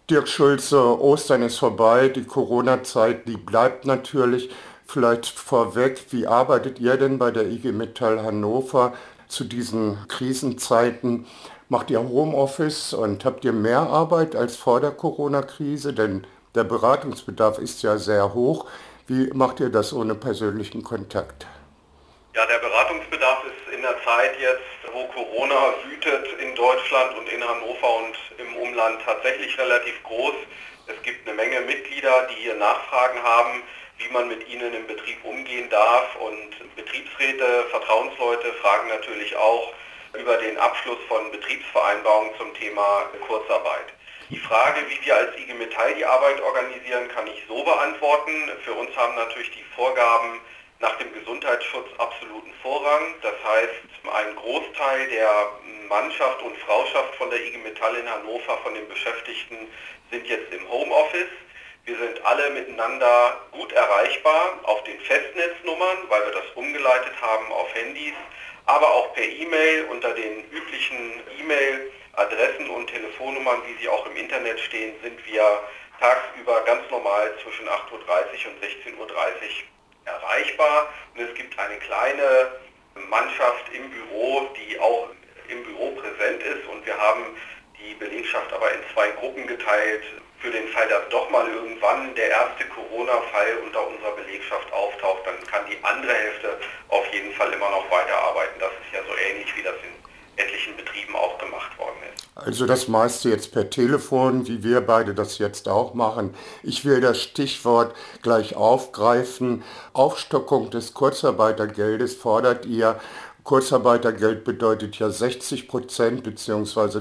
Dirk Schulze, Ostern ist vorbei, die Corona-Zeit, die bleibt natürlich. Vielleicht vorweg, wie arbeitet ihr denn bei der IG Metall Hannover zu diesen Krisenzeiten? Macht ihr Homeoffice und habt ihr mehr Arbeit als vor der Corona-Krise? Denn der Beratungsbedarf ist ja sehr hoch. Wie macht ihr das ohne persönlichen Kontakt? Ja, der Beratungsbedarf ist in der Zeit jetzt, wo Corona wütet in Deutschland und in Hannover und im Umland tatsächlich relativ groß. Es gibt eine Menge Mitglieder, die hier Nachfragen haben, wie man mit ihnen im Betrieb umgehen darf. Und Betriebsräte, Vertrauensleute fragen natürlich auch über den Abschluss von Betriebsvereinbarungen zum Thema Kurzarbeit. Die Frage, wie wir als IG Metall die Arbeit organisieren, kann ich so beantworten. Für uns haben natürlich die Vorgaben nach dem Gesundheitsschutz absoluten Vorrang. Das heißt, ein Großteil der Mannschaft und Frauschaft von der IG Metall in Hannover, von den Beschäftigten, sind jetzt im Homeoffice. Wir sind alle miteinander gut erreichbar auf den Festnetznummern, weil wir das umgeleitet haben auf Handys, aber auch per E-Mail unter den üblichen E-Mail-Adressen und Telefonnummern, wie sie auch im Internet stehen, sind wir tagsüber ganz normal zwischen 8:30 Uhr und 16:30 Uhr erreichbar. Und es gibt eine kleine Mannschaft im Büro, die auch im Büro präsent ist. Und wir haben die Belegschaft aber in zwei Gruppen geteilt. Für den Fall, dass doch mal irgendwann der erste Corona-Fall unter unserer Belegschaft auftaucht, dann kann die andere Hälfte auf jeden Fall immer noch weiterarbeiten. Das ist ja so ähnlich, wie das in etlichen Betrieben auch gemacht worden ist. Also das meiste jetzt per Telefon, wie wir beide das jetzt auch machen. Ich will das Stichwort gleich aufgreifen. Aufstockung des Kurzarbeitergeldes fordert ihr. Kurzarbeitergeld bedeutet ja 60% bzw.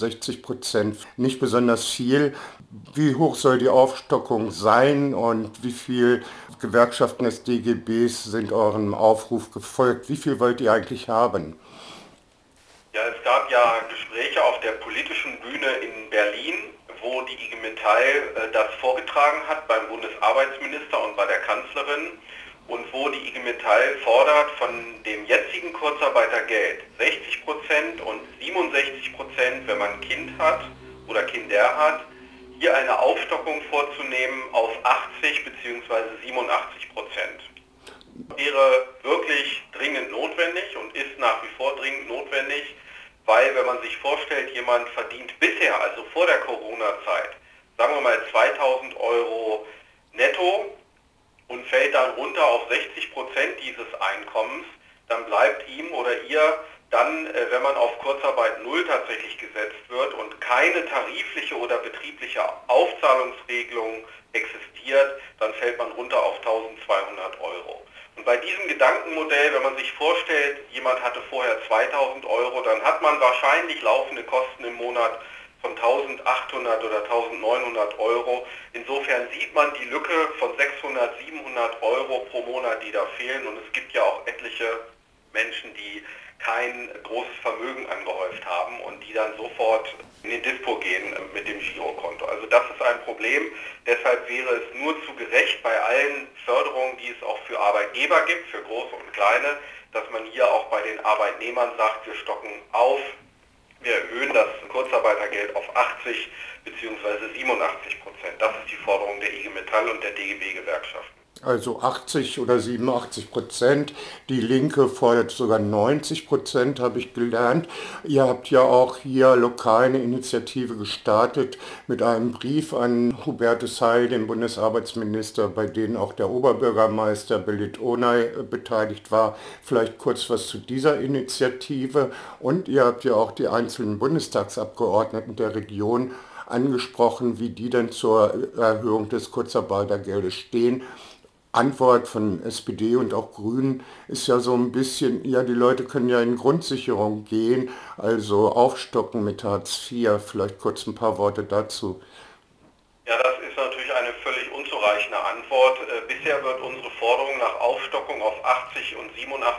65%, nicht besonders viel. Wie hoch soll die Aufstockung sein und wie viel Gewerkschaften des DGBs sind eurem Aufruf gefolgt? Wie viel wollt ihr eigentlich haben? Ja, es gab ja Gespräche auf der politischen Bühne in Berlin, wo die IG Metall das vorgetragen hat beim Bundesarbeitsminister und bei der Kanzlerin und wo die IG Metall fordert, von dem jetzigen Kurzarbeitergeld 60% und 67%, wenn man ein Kind hat oder Kinder hat, hier eine Aufstockung vorzunehmen auf 80 bzw. 87%. Wäre wirklich dringend notwendig und ist nach wie vor dringend notwendig, weil wenn man sich vorstellt, jemand verdient bisher, also vor der Corona-Zeit, sagen wir mal 2000 Euro netto und fällt dann runter auf 60% dieses Einkommens, dann bleibt ihm oder ihr dann, wenn man auf Kurzarbeit null tatsächlich gesetzt wird und keine tarifliche oder betriebliche Aufzahlungsregelung existiert, dann fällt man runter auf 1200 Euro. Und bei diesem Gedankenmodell, wenn man sich vorstellt, jemand hatte vorher 2000 Euro, dann hat man wahrscheinlich laufende Kosten im Monat von 1800 oder 1900 Euro. Insofern sieht man die Lücke von 600, 700 Euro pro Monat, die da fehlen. Und es gibt ja auch etliche Menschen, die kein großes Vermögen angehäuft haben und die dann sofort in den Dispo gehen mit dem Girokonto. Also das ist ein Problem. Deshalb wäre es nur zu gerecht bei allen Förderungen, die es auch für Arbeitgeber gibt, für große und kleine, dass man hier auch bei den Arbeitnehmern sagt, wir stocken auf, wir erhöhen das Kurzarbeitergeld auf 80 bzw. 87%. Das ist die Forderung der IG Metall und der DGB-Gewerkschaften. Also 80 oder 87%. Die Linke fordert sogar 90%, habe ich gelernt. Ihr habt ja auch hier lokal eine Initiative gestartet mit einem Brief an Hubertus Heil, den Bundesarbeitsminister, bei dem auch der Oberbürgermeister Belit Onay beteiligt war. Vielleicht kurz was zu dieser Initiative. Und ihr habt ja auch die einzelnen Bundestagsabgeordneten der Region angesprochen, wie die denn zur Erhöhung des Kurzarbeitergeldes stehen. Antwort von SPD und auch Grünen ist ja so ein bisschen, ja, die Leute können ja in Grundsicherung gehen, also aufstocken mit Hartz IV. Vielleicht kurz ein paar Worte dazu. Ja, das ist natürlich eine völlig unzureichende Antwort. Bisher wird unsere Forderung nach Aufstockung auf 80 und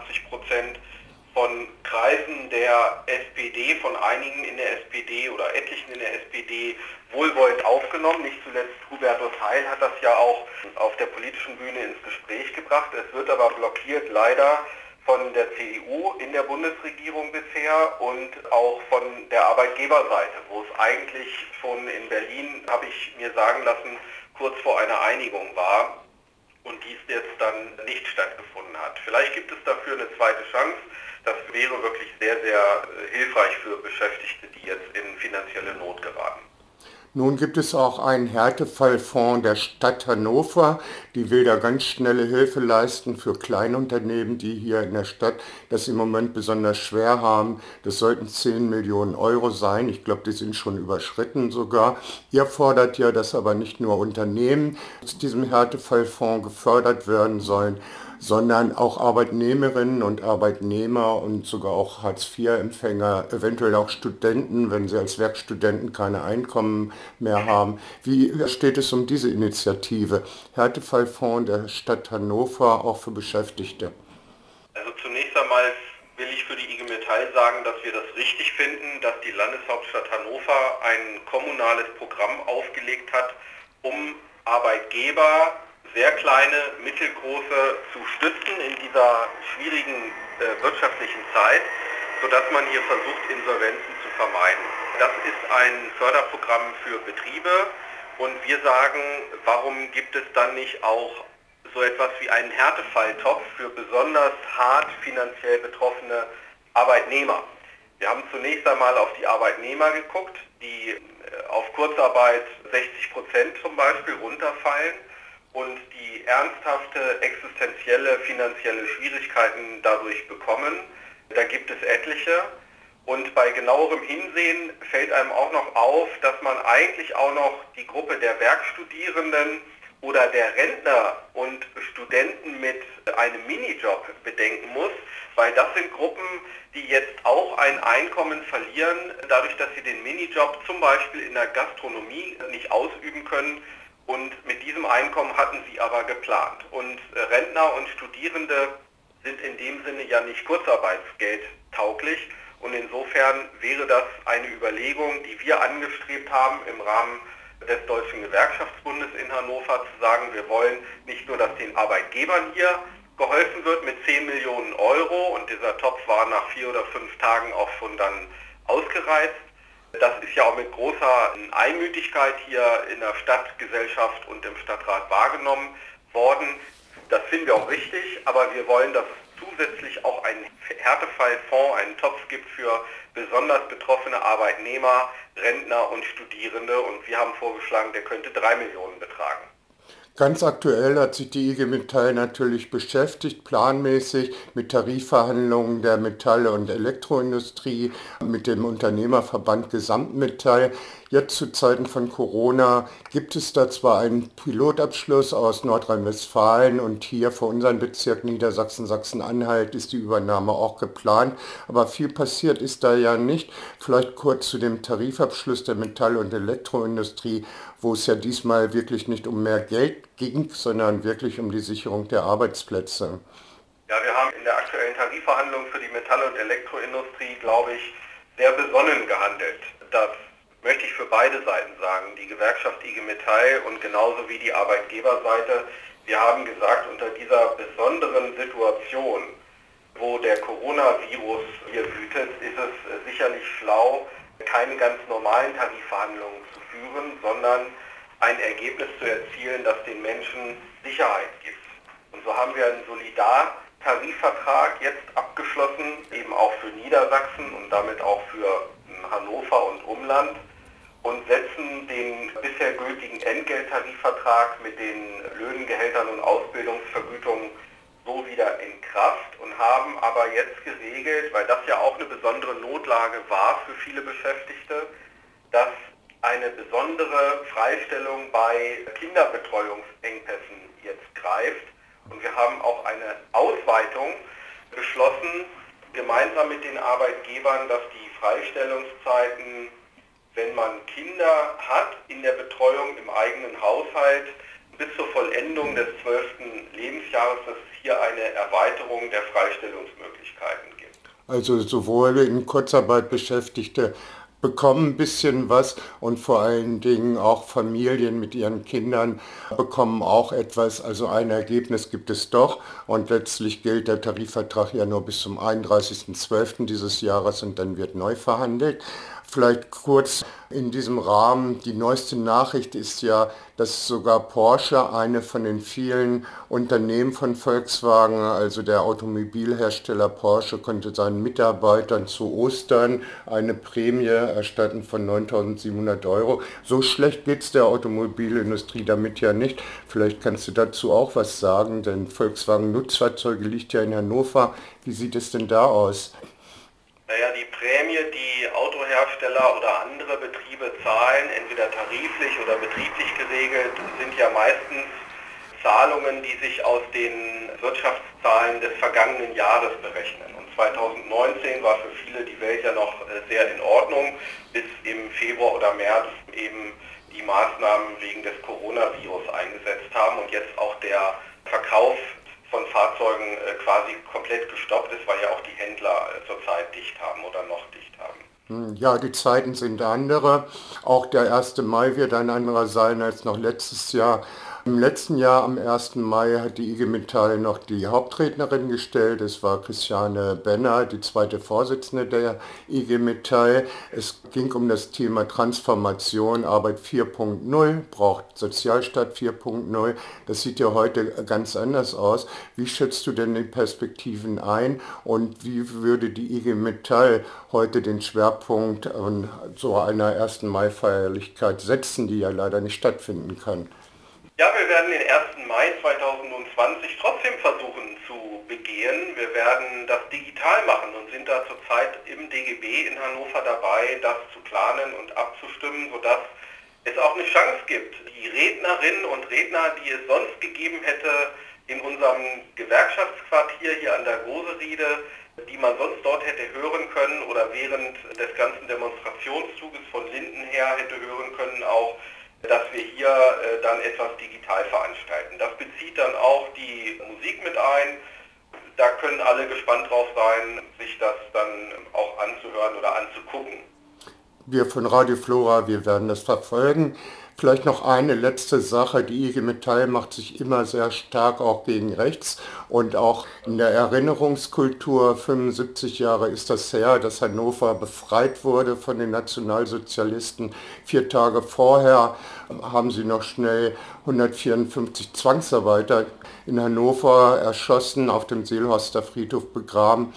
87% von Kreisen der SPD, von einigen in der SPD oder etlichen in der SPD wohlwollend aufgenommen. Nicht zuletzt Hubertus Heil hat das ja auch auf der politischen Bühne ins Gespräch gebracht. Es wird aber blockiert leider von der CDU in der Bundesregierung bisher und auch von der Arbeitgeberseite, wo es eigentlich schon in Berlin, habe ich mir sagen lassen, kurz vor einer Einigung war und dies jetzt dann nicht stattgefunden hat. Vielleicht gibt es dafür eine zweite Chance. Das wäre wirklich sehr, sehr hilfreich für Beschäftigte, die jetzt in finanzielle Not geraten. Nun gibt es auch einen Härtefallfonds der Stadt Hannover, die will da ganz schnelle Hilfe leisten für Kleinunternehmen, die hier in der Stadt das im Moment besonders schwer haben. Das sollten 10 Millionen Euro sein. Ich glaube, die sind schon überschritten sogar. Ihr fordert ja, dass aber nicht nur Unternehmen aus diesem Härtefallfonds gefördert werden sollen, sondern auch Arbeitnehmerinnen und Arbeitnehmer und sogar auch Hartz-IV-Empfänger, eventuell auch Studenten, wenn sie als Werkstudenten keine Einkommen mehr haben. Wie steht es um diese Initiative? Härtefallfonds der Stadt Hannover, auch für Beschäftigte. Also zunächst einmal will ich für die IG Metall sagen, dass wir das richtig finden, dass die Landeshauptstadt Hannover ein kommunales Programm aufgelegt hat, um Arbeitgeber, sehr kleine, mittelgroße, zu stützen in dieser schwierigen wirtschaftlichen Zeit, sodass man hier versucht, Insolvenzen zu vermeiden. Das ist ein Förderprogramm für Betriebe und wir sagen, warum gibt es dann nicht auch so etwas wie einen Härtefalltopf für besonders hart finanziell betroffene Arbeitnehmer? Wir haben zunächst einmal auf die Arbeitnehmer geguckt, die auf Kurzarbeit 60% zum Beispiel runterfallen und die ernsthafte existenzielle finanzielle Schwierigkeiten dadurch bekommen. Da gibt es etliche. Und bei genauerem Hinsehen fällt einem auch noch auf, dass man eigentlich auch noch die Gruppe der Werkstudierenden oder der Rentner und Studenten mit einem Minijob bedenken muss, weil das sind Gruppen, die jetzt auch ein Einkommen verlieren, dadurch, dass sie den Minijob zum Beispiel in der Gastronomie nicht ausüben können. Und mit diesem Einkommen hatten sie aber geplant. Und Rentner und Studierende sind in dem Sinne ja nicht Kurzarbeitsgeld tauglich. Und insofern wäre das eine Überlegung, die wir angestrebt haben im Rahmen des Deutschen Gewerkschaftsbundes in Hannover, zu sagen, wir wollen nicht nur, dass den Arbeitgebern hier geholfen wird mit 10 Millionen Euro und dieser Topf war nach 4 oder 5 Tagen auch schon dann ausgereizt. Das ist ja auch mit großer Einmütigkeit hier in der Stadtgesellschaft und im Stadtrat wahrgenommen worden. Das finden wir auch richtig, aber wir wollen, dass es zusätzlich auch einen Härtefallfonds, einen Topf gibt für besonders betroffene Arbeitnehmer, Rentner und Studierende. Und wir haben vorgeschlagen, der könnte 3 Millionen betragen. Ganz aktuell hat sich die IG Metall natürlich beschäftigt, planmäßig mit Tarifverhandlungen der Metall- und Elektroindustrie, mit dem Unternehmerverband Gesamtmetall. Jetzt zu Zeiten von Corona gibt es da zwar einen Pilotabschluss aus Nordrhein-Westfalen und hier für unseren Bezirk Niedersachsen, Sachsen-Anhalt ist die Übernahme auch geplant, aber viel passiert ist da ja nicht. Vielleicht kurz zu dem Tarifabschluss der Metall- und Elektroindustrie, wo es ja diesmal wirklich nicht um mehr Geld ging, sondern wirklich um die Sicherung der Arbeitsplätze. Ja, wir haben in der aktuellen Tarifverhandlung für die Metall- und Elektroindustrie, glaube ich, sehr besonnen gehandelt. Das möchte ich für beide Seiten sagen, die Gewerkschaft IG Metall und genauso wie die Arbeitgeberseite. Wir haben gesagt, unter dieser besonderen Situation, wo der Coronavirus hier wütet, ist es sicherlich schlau, keine ganz normalen Tarifverhandlungen zu führen, sondern ein Ergebnis zu erzielen, das den Menschen Sicherheit gibt. Und so haben wir einen Solidartarifvertrag jetzt abgeschlossen, eben auch für Niedersachsen und damit auch für Hannover und Umland und setzen den bisher gültigen Entgelttarifvertrag mit den Löhnen, Gehältern und Ausbildungsvergütungen so wieder in Kraft und haben aber jetzt geregelt, weil das ja auch eine besondere Notlage war für viele Beschäftigte, dass eine besondere Freistellung bei Kinderbetreuungsengpässen jetzt greift. Und wir haben auch eine Ausweitung beschlossen, gemeinsam mit den Arbeitgebern, dass die Freistellungszeiten, wenn man Kinder hat in der Betreuung im eigenen Haushalt, bis zur Vollendung des 12. Lebensjahres, dass es hier eine Erweiterung der Freistellungsmöglichkeiten gibt. Also sowohl in Kurzarbeit Beschäftigte bekommen ein bisschen was und vor allen Dingen auch Familien mit ihren Kindern bekommen auch etwas. Also ein Ergebnis gibt es doch und letztlich gilt der Tarifvertrag ja nur bis zum 31.12. dieses Jahres und dann wird neu verhandelt. Vielleicht kurz in diesem Rahmen, die neueste Nachricht ist ja, dass sogar Porsche, eine von den vielen Unternehmen von Volkswagen, also der Automobilhersteller Porsche, konnte seinen Mitarbeitern zu Ostern eine Prämie erstatten von 9.700 Euro. So schlecht geht es der Automobilindustrie damit ja nicht. Vielleicht kannst du dazu auch was sagen, denn Volkswagen Nutzfahrzeuge liegt ja in Hannover. Wie sieht es denn da aus? Naja, die Prämie, die Autohersteller oder andere Betriebe zahlen, entweder tariflich oder betrieblich geregelt, sind ja meistens Zahlungen, die sich aus den Wirtschaftszahlen des vergangenen Jahres berechnen. Und 2019 war für viele die Welt ja noch sehr in Ordnung, bis im Februar oder März eben die Maßnahmen wegen des Coronavirus eingesetzt haben und jetzt auch der Verkauf von Fahrzeugen quasi komplett gestoppt ist, weil ja auch die Händler zurzeit dicht haben oder noch dicht haben. Ja, die Zeiten sind andere. Auch der 1. Mai wird ein anderer sein als noch letztes Jahr. Im letzten Jahr am 1. Mai hat die IG Metall noch die Hauptrednerin gestellt. Es war Christiane Benner, die zweite Vorsitzende der IG Metall. Es ging um das Thema Transformation. Arbeit 4.0 braucht Sozialstaat 4.0. Das sieht ja heute ganz anders aus. Wie schätzt du denn die Perspektiven ein und wie würde die IG Metall heute den Schwerpunkt an so einer 1. Mai-Feierlichkeit setzen, die ja leider nicht stattfinden kann? Ja, wir werden den 1. Mai 2020 trotzdem versuchen zu begehen. Wir werden das digital machen und sind da zurzeit im DGB in Hannover dabei, das zu planen und abzustimmen, sodass es auch eine Chance gibt, die Rednerinnen und Redner, die es sonst gegeben hätte in unserem Gewerkschaftsquartier hier an der Goseriede, die man sonst dort hätte hören können oder während des ganzen Demonstrationszuges von Linden her hätte hören können, auch dass wir hier dann etwas digital veranstalten. Das bezieht dann auch die Musik mit ein. Da können alle gespannt drauf sein, sich das dann auch anzuhören oder anzugucken. Wir von Radio Flora, wir werden das verfolgen. Vielleicht noch eine letzte Sache. Die IG Metall macht sich immer sehr stark auch gegen rechts und auch in der Erinnerungskultur, 75 Jahre ist das her, dass Hannover befreit wurde von den Nationalsozialisten. 4 Tage vorher haben sie noch schnell 154 Zwangsarbeiter in Hannover erschossen, auf dem Seelhorster Friedhof begraben.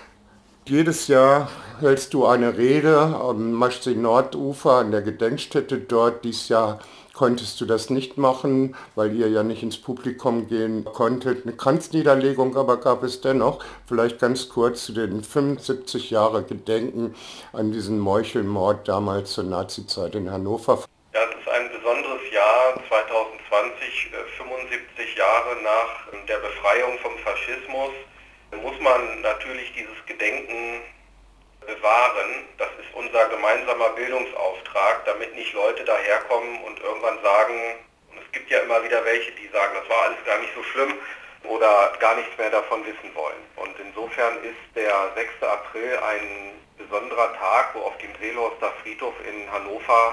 Jedes Jahr hältst du eine Rede am Maschsee-Nordufer an der Gedenkstätte dort. Dieses Jahr konntest du das nicht machen, weil ihr ja nicht ins Publikum gehen konntet. Eine Kranzniederlegung aber gab es dennoch. Vielleicht ganz kurz zu den 75 Jahre Gedenken an diesen Meuchelmord damals zur Nazizeit in Hannover. Ja, es ist ein besonderes Jahr 2020, 75 Jahre nach der Befreiung vom Faschismus. Muss man natürlich dieses Gedenken bewahren. Das ist unser gemeinsamer Bildungsauftrag, damit nicht Leute daherkommen und irgendwann sagen, und es gibt ja immer wieder welche, die sagen, das war alles gar nicht so schlimm oder gar nichts mehr davon wissen wollen. Und insofern ist der 6. April ein besonderer Tag, wo auf dem Seelhorster Friedhof in Hannover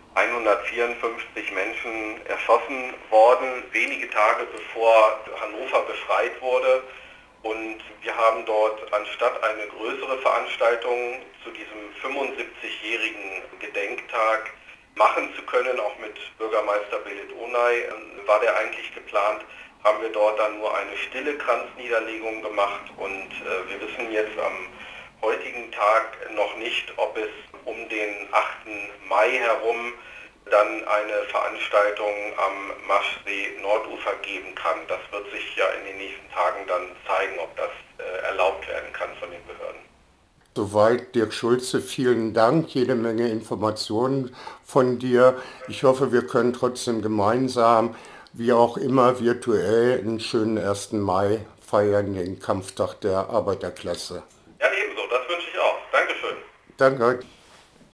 154 Menschen erschossen worden, wenige Tage bevor Hannover befreit wurde. Und wir haben dort anstatt eine größere Veranstaltung zu diesem 75-jährigen Gedenktag machen zu können, auch mit Bürgermeister Belit Onay, war der eigentlich geplant, haben wir dort dann nur eine stille Kranzniederlegung gemacht und wir wissen jetzt am heutigen Tag noch nicht, ob es um den 8. Mai herum dann eine Veranstaltung am Maschsee-Nordufer geben kann. Das wird sich ja in den nächsten Tagen dann zeigen, ob das erlaubt werden kann von den Behörden. Soweit, Dirk Schulze, vielen Dank, jede Menge Informationen von dir. Ich hoffe, wir können trotzdem gemeinsam, wie auch immer virtuell, einen schönen 1. Mai feiern, den Kampftag der Arbeiterklasse. Ja, ebenso, das wünsche ich auch. Dankeschön. Danke.